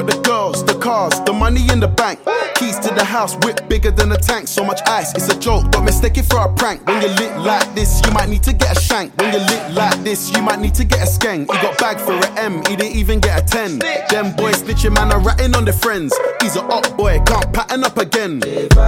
Got the girls, the cars, the money in the bank. Keys to the house, whip bigger than a tank. So much ice, it's a joke, don't mistake it for a prank. When you're lit like this, you might need to get a shank. When you're lit like this, you might need to get a skeng. He got bagged for an M, he didn't even get a 10. Them boys snitching, man, are ratting on their friends. He's a up boy, can't pattern up again.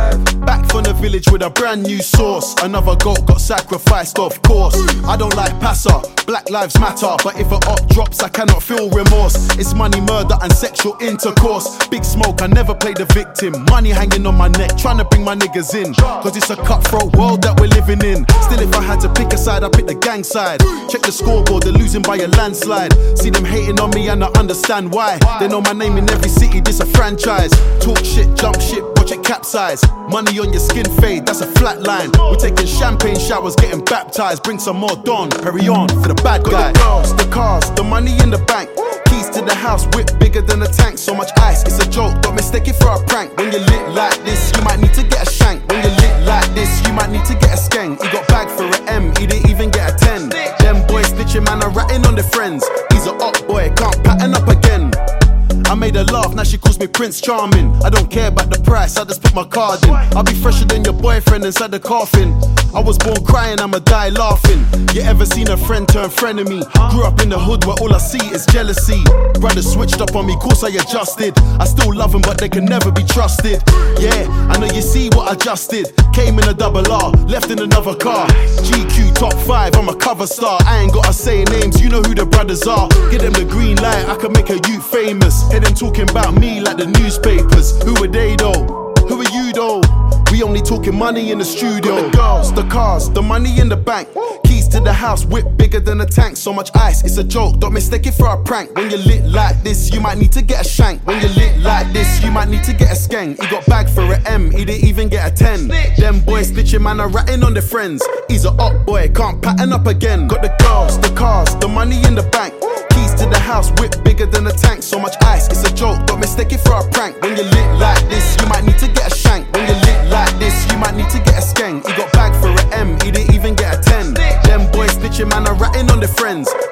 Back from the village with a brand new sauce. Another goat got sacrificed, of course. I don't like passer, Black Lives Matter. But if a op drops, I cannot feel remorse. It's money, murder and sexual intercourse. Big smoke, I never play the victim. Money hanging on my neck, trying to bring my niggas in. Cause it's a cutthroat world that we're living in. Still, if I had to pick a side, I'd pick the gang side. Check the scoreboard, they're losing by a landslide. See them hating on me and I understand why. They know my name in every city, this a franchise. Talk shit, jump shit, watch it capsize. Money on your skin fade, that's a flat line. We're taking champagne showers, getting baptized. Bring some more Don, carry on for the bad guy. Got the girls, the cars, the money in the bank. Keys to the house, whip bigger than a tank. So much ice, it's a joke, don't mistake it for a prank. When you're lit like this, you might need to get a shank. When you're lit like this, you might need to get a skeng. He got bagged for an M, he didn't even get a 10. Them boys snitching, man, are ratting on their friends. He's a up boy, can't pattern up again. I made her laugh, now she calls me Prince Charming. I don't care about the price, I just put my card in. I'll be fresher than your boyfriend inside the coffin. I was born crying, I'ma die laughing. You ever seen a friend turn frenemy? Grew up in the hood where all I see is jealousy. Brothers switched up on me, course I adjusted. I still love them, but they can never be trusted. Yeah, I know you see what I just did. Came in a double R, left in another car. GQ top 5, I'm a cover star. I ain't gotta say names, you know who the brothers are. Give them the green light, I can make a youth famous. Hear them talking about me like the newspapers. Who are they though? Who are you though? We only talking money in the studio. The girls, the cars, the money in the bank. Keys to the house, whip bigger than a tank. So much ice, it's a joke, don't mistake it for a prank. When you're lit like this, you might need to get a shank. When you're lit like this, you might need to get a skeng. He got bagged for an M, he didn't even get a 10. Them boys snitching, man, are ratting on their friends. He's a up boy, can't pattern up again. Got the girls, the cars, the money in the bank. Keys to the house, whip bigger than a tank. So much ice, it's a joke, don't mistake it for a prank. When you're lit like this, you might need to get a shank. When you're lit like this, you might need to get a skeng. He got bagged for an M, he didn't even get a 10. Them boys snitching, man, are ratting on their friends.